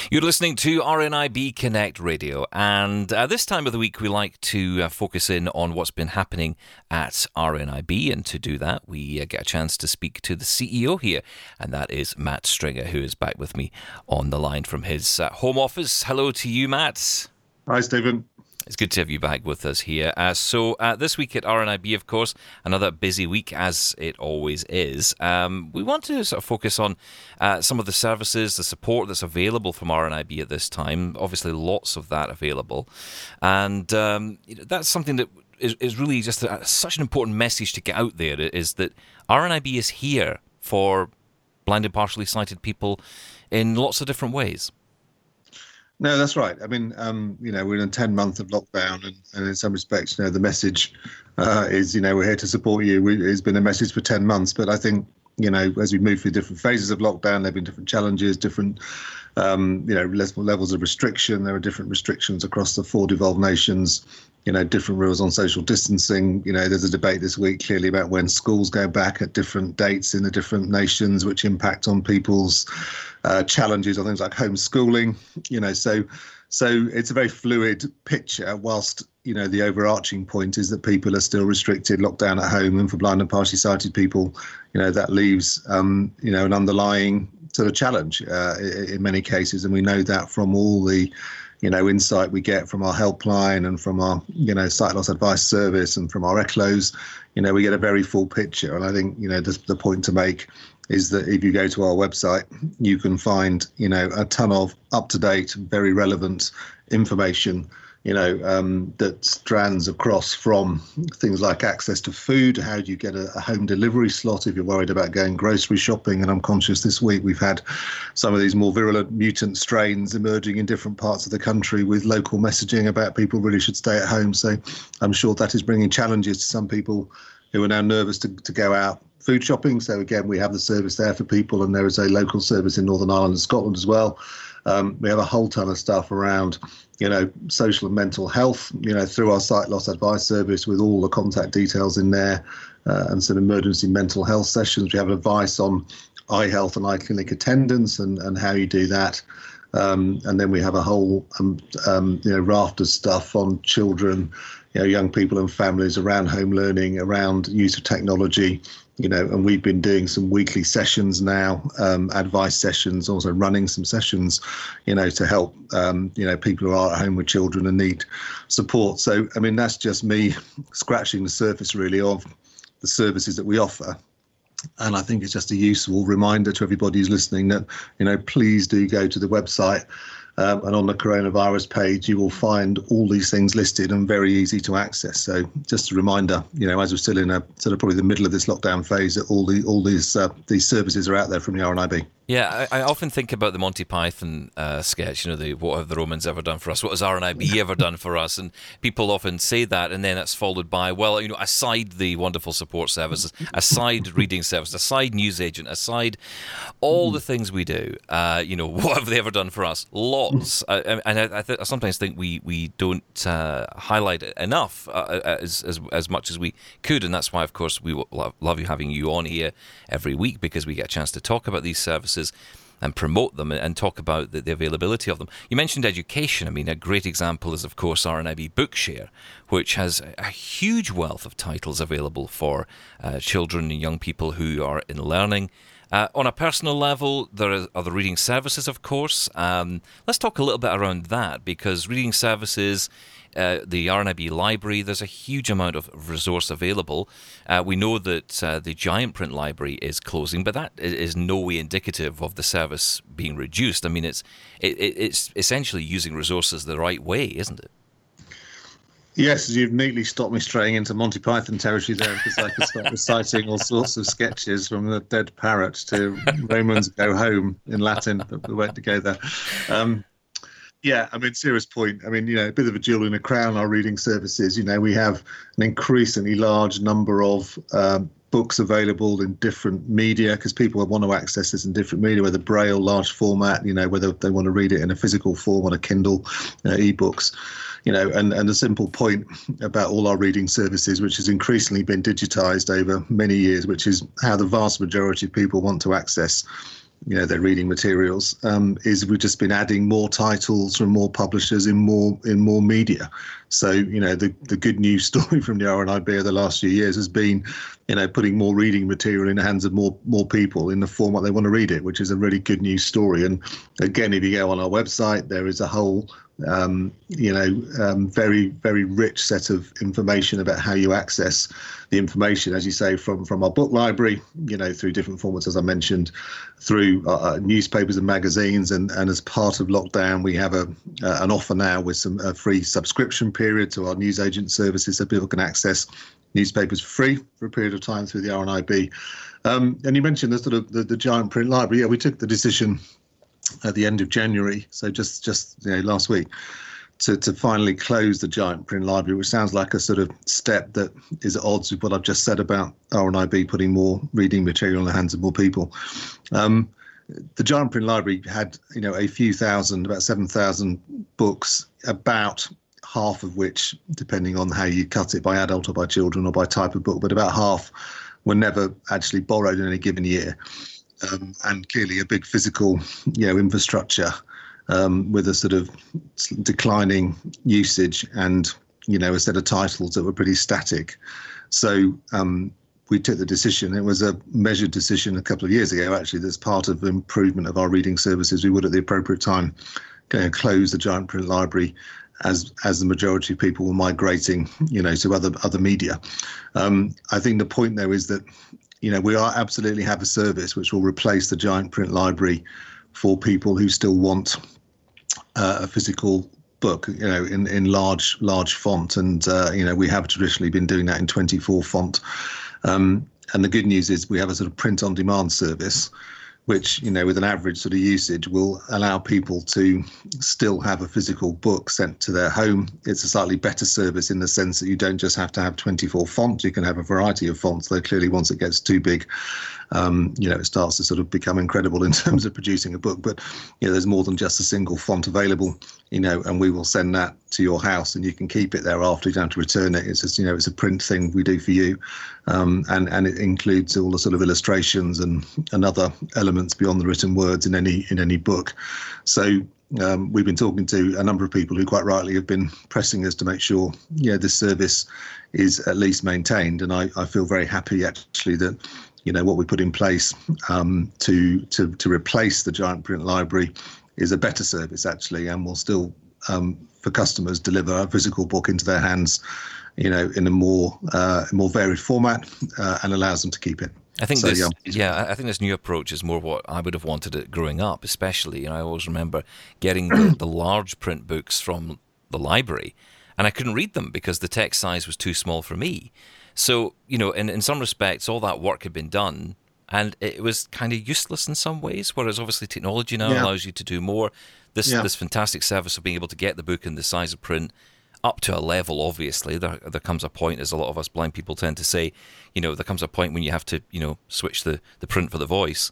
You're listening to RNIB Connect Radio, and this time of the week we like to focus in on what's been happening at RNIB, and to do that we get a chance to speak to the CEO here, and that is Matt Stringer, who is back with me on the line from his home office. Hello to you, Matt. Hi, Stephen. It's good to have you back with us here. So this week at RNIB, of course, another busy week, as it always is. We want to sort of focus on some of the services, the support that's available from RNIB at this time. Obviously, lots of that available. And that's something that is really just such an important message to get out there, is that RNIB is here for blind and partially sighted people in lots of different ways. No, that's right. I mean, we're in a 10-month of lockdown, and in some respects, the message is, we're here to support you. It's been a message for 10 months, but I think, as we move through different phases of lockdown, there have been different challenges, different, levels of restriction. There are different restrictions across the 4 devolved nations, different rules on social distancing. There's a debate this week clearly about when schools go back at different dates in the different nations, which impact on people's challenges on things like homeschooling. So it's a very fluid picture, whilst, the overarching point is that people are still restricted, locked down at home. And for blind and partially sighted people, that leaves, an underlying sort of challenge in many cases. And we know that from all the insight we get from our helpline and from our, sight loss advice service and from our ECLOs, we get a very full picture. And I think, the point to make is that if you go to our website, you can find, a ton of up-to-date, very relevant information, that strands across from things like access to food. How do you get a home delivery slot if you're worried about going grocery shopping? And I'm conscious this week we've had some of these more virulent mutant strains emerging in different parts of the country with local messaging about people really should stay at home. So I'm sure that is bringing challenges to some people who are now nervous to go out food shopping. So again, we have the service there for people, and there is a local service in Northern Ireland and Scotland as well. We have a whole ton of stuff around, social and mental health, through our sight loss advice service with all the contact details in there, and some emergency mental health sessions. We have advice on eye health and eye clinic attendance and how you do that. And then we have a whole, raft of stuff on children, young people and families around home learning, around use of technology. And we've been doing some weekly sessions now, advice sessions, also running some sessions, to help, people who are at home with children and need support. So, I mean, that's just me scratching the surface, really, of the services that we offer. And I think it's just a useful reminder to everybody who's listening that, please do go to the website. And on the coronavirus page, you will find all these things listed and very easy to access. So just a reminder, as we're still in a sort of probably the middle of this lockdown phase, that all these services are out there from the RNIB. Yeah, I often think about the Monty Python sketch, what have the Romans ever done for us? What has RNIB ever done for us? And people often say that, and then it's followed by, aside the wonderful support services, aside reading service, aside newsagent, aside all the things we do, what have they ever done for us? Lots. And I sometimes think we don't highlight it enough as much as we could, and that's why, of course, we love having you on here every week, because we get a chance to talk about these services and promote them and talk about the availability of them. You mentioned education. I mean, a great example is, of course, RNIB Bookshare, which has a huge wealth of titles available for children and young people who are in learning. On a personal level, there are the reading services, of course. Let's talk a little bit around that, because reading services, the RNIB library, there's a huge amount of resource available. We know that the Giant Print library is closing, but that is no way indicative of the service being reduced. I mean, it's essentially using resources the right way, isn't it? Yes, you've neatly stopped me straying into Monty Python territory there, because I could start reciting all sorts of sketches, from the dead parrot to Romans go home in Latin, but we won't go there. Yeah, I mean, serious point. I mean, a bit of a jewel in a crown, our reading services. We have an increasingly large number of books available in different media, because people want to access this in different media, whether Braille, large format, whether they want to read it in a physical form on a Kindle, ebooks. And the simple point about all our reading services, which has increasingly been digitized over many years, which is how the vast majority of people want to access their reading materials, is we've just been adding more titles from more publishers in more media. So the good news story from the RNIB over the last few years has been putting more reading material in the hands of more people in the format they want to read it, which is a really good news story. And again, if you go on our website, there is a whole very, very rich set of information about how you access the information, as you say, from our book library, through different formats, as I mentioned, through newspapers and magazines. And as part of lockdown, we have an offer now with a free subscription period to our newsagent services, so people can access newspapers for free for a period of time through the RNIB. And you mentioned the sort of the giant print library. Yeah, we took the decision at the end of January, so just last week, to finally close the giant print library, which sounds like a sort of step that is at odds with what I've just said about RNIB putting more reading material in the hands of more people. The giant print library had a few thousand, about 7,000 books, about half of which, depending on how you cut it, by adult or by children or by type of book, but about half were never actually borrowed in any given year. And clearly a big physical, infrastructure with a sort of declining usage and, a set of titles that were pretty static. So we took the decision. It was a measured decision a couple of years ago, actually, that's part of the improvement of our reading services. We would at the appropriate time close the giant print library as the majority of people were migrating, to other media. I think the point there is that we are absolutely have a service which will replace the giant print library for people who still want a physical book, in large font. And, we have traditionally been doing that in 24 font. And the good news is we have a sort of print on demand service, which, with an average sort of usage will allow people to still have a physical book sent to their home. It's a slightly better service in the sense that you don't just have to have 24 fonts. You can have a variety of fonts, though clearly once it gets too big, it starts to sort of become incredible in terms of producing a book. But, there's more than just a single font available, and we will send that to your house and you can keep it there after. You don't have to return it. It's just, it's a print thing we do for you. And it includes all the sort of illustrations and other elements beyond the written words in any book. So we've been talking to a number of people who quite rightly have been pressing us to make sure, this service is at least maintained. And I feel very happy actually that, what we put in place to replace the giant print library is a better service actually, and will still for customers deliver a physical book into their hands, in a more varied format, and allows them to keep it. I think I think this new approach is more what I would have wanted it growing up, especially. I always remember getting the large print books from the library, and I couldn't read them because the text size was too small for me. So, in some respects, all that work had been done, and it was kind of useless in some ways, whereas obviously technology now allows you to do more. This fantastic service of being able to get the book in the size of print up to a level, obviously. There comes a point, as a lot of us blind people tend to say, there comes a point when you have to, switch the print for the voice,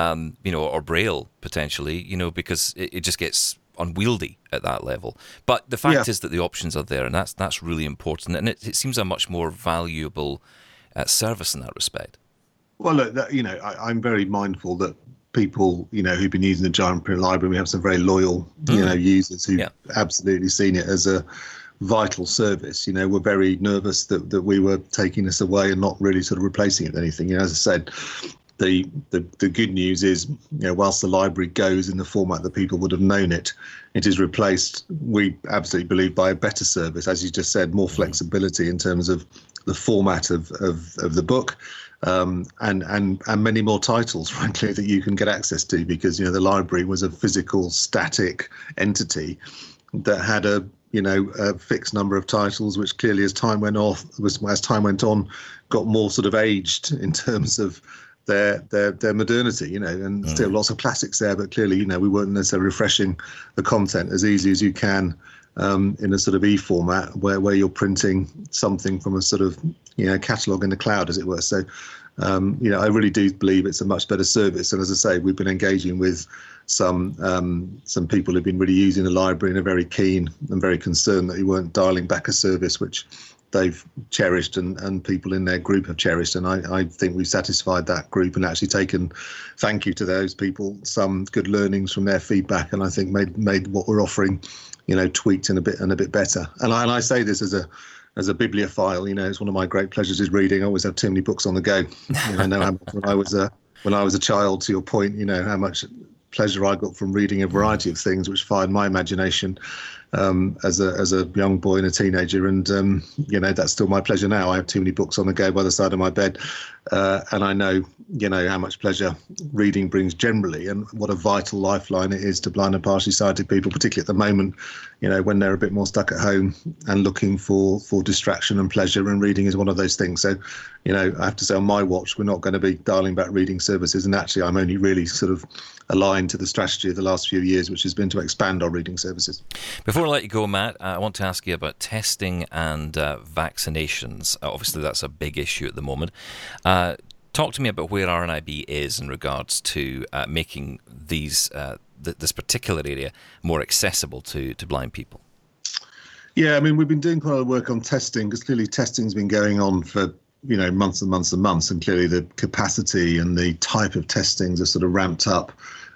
or Braille, potentially, because it just gets unwieldy at that level. But the fact is that the options are there, and that's really important. And it seems a much more valuable service in that respect. Well, look, I'm very mindful that people, who've been using the giant print library, we have some very loyal, users who've absolutely seen it as a vital service. We're very nervous that we were taking this away and not really sort of replacing it with anything. As I said, the good news is, whilst the library goes in the format that people would have known it, it is replaced, we absolutely believe, by a better service. As you just said, more flexibility in terms of the format of the book, and many more titles, frankly, that you can get access to, because the library was a physical, static entity that had a fixed number of titles, which clearly, as time went on, got more sort of aged in terms of their modernity, and still lots of classics there, but clearly, we weren't necessarily refreshing the content as easy as you can in a sort of e-format where you're printing something from a sort of catalogue in the cloud, as it were. So I really do believe it's a much better service. And as I say, we've been engaging with some people who've been really using the library and are very keen and very concerned that we weren't dialing back a service which they've cherished and people in their group have cherished. And I think we've satisfied that group and actually taken, thank you to those people, some good learnings from their feedback, and I think made what we're offering, tweaked and a bit better. And I say this as a bibliophile, it's one of my great pleasures is reading. I always have too many books on the go. I know how much when I was a child, to your point, how much pleasure I got from reading a variety of things which fired my imagination as a young boy and a teenager, and that's still my pleasure now. I have too many books on the go by the side of my bed, and I know how much pleasure reading brings generally, and what a vital lifeline it is to blind and partially sighted people, particularly at the moment, when they're a bit more stuck at home and looking for distraction and pleasure, and reading is one of those things. So I have to say, on my watch, we're not going to be dialing back reading services, and actually I'm only really sort of aligned to the strategy of the last few years, which has been to expand our reading services. Before I let you go, Matt, I want to ask you about testing and vaccinations. Obviously, that's a big issue at the moment. Talk to me about where RNIB is in regards to making these this particular area more accessible to blind people. Yeah, I mean, we've been doing quite a lot of work on testing, because clearly testing's been going on for months and months and months, and clearly the capacity and the type of testings are sort of ramped up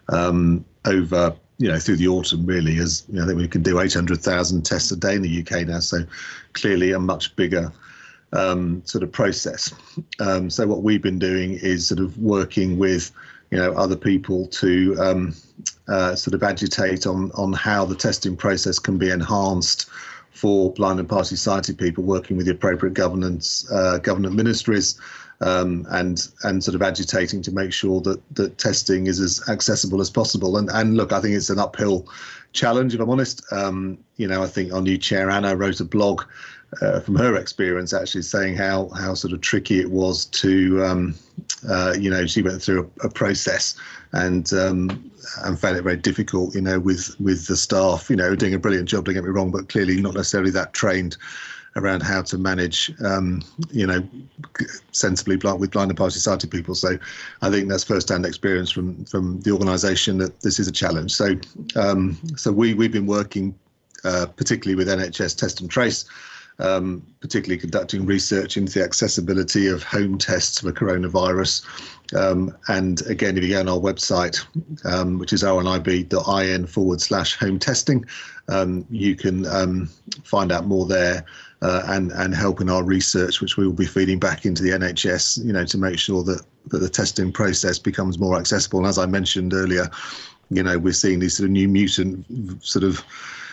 over through the autumn, really, as I think we can do 800,000 tests a day in the UK now, so clearly a much bigger sort of process. So what we've been doing is sort of working with other people to sort of agitate on how the testing process can be enhanced for blind and partially sighted people, working with the appropriate government ministries, and sort of agitating to make sure that testing is as accessible as possible. And look, I think it's an uphill challenge, if I'm honest. I think our new chair, Anna, wrote a blog from her experience, actually saying how sort of tricky it was to, she went through a process and found it very difficult, with the staff, doing a brilliant job, don't get me wrong, but clearly not necessarily that trained around how to manage, sensibly with blind and partially sighted people. So I think that's first-hand experience from the organisation that this is a challenge. So we've been working particularly with NHS Test and Trace, particularly conducting research into the accessibility of home tests for coronavirus. And again, if you go on our website, which is rnib.in/home testing, you can find out more there and help in our research, which we will be feeding back into the NHS, to make sure that the testing process becomes more accessible. And as I mentioned earlier, we're seeing these sort of new mutant sort of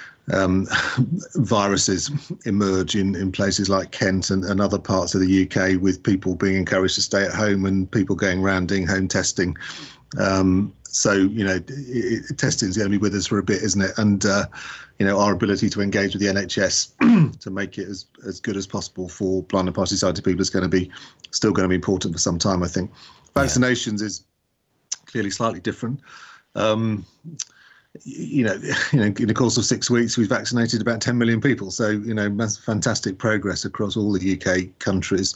viruses emerge in places like Kent and other parts of the UK, with people being encouraged to stay at home and people going around doing home testing. So testing is going to be with us for a bit, isn't it? And our ability to engage with the NHS to make it as good as possible for blind and partially sighted people is still going to be important for some time, I think. Vaccinations is clearly slightly different. In the course of 6 weeks, we've vaccinated about 10 million people. So, that's fantastic progress across all the UK countries.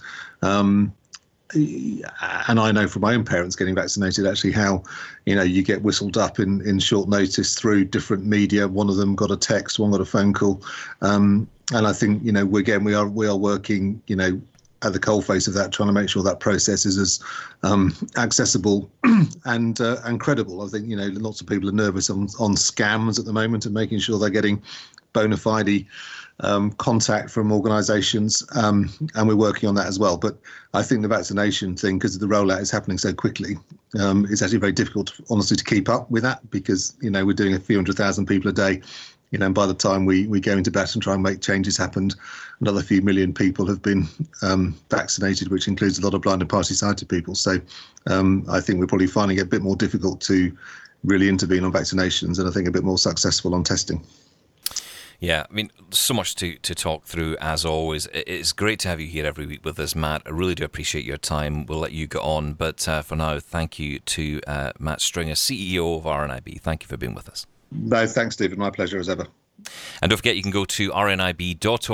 And I know from my own parents getting vaccinated, actually, how, you get whistled up in short notice through different media. One of them got a text, one got a phone call. And I think, we are working, at the coalface of that, trying to make sure that process is as accessible and credible. I think, lots of people are nervous on scams at the moment and making sure they're getting bona fide contact from organisations, and we're working on that as well. But I think the vaccination thing, because the rollout is happening so quickly, it's actually very difficult, honestly, to keep up with that, because, we're doing a few 100,000 people a day. And by the time we go into bat and try and make changes happen, another few million people have been vaccinated, which includes a lot of blind and partially sighted people. So I think we're probably finding it a bit more difficult to really intervene on vaccinations, and I think a bit more successful on testing. Yeah, I mean, so much to talk through, as always. It's great to have you here every week with us, Matt. I really do appreciate your time. We'll let you get on. But for now, thank you to Matt Stringer, CEO of RNIB. Thank you for being with us. No, thanks, Stephen. My pleasure as ever. And don't forget, you can go to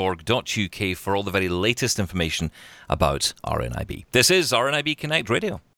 rnib.org.uk for all the very latest information about RNIB. This is RNIB Connect Radio.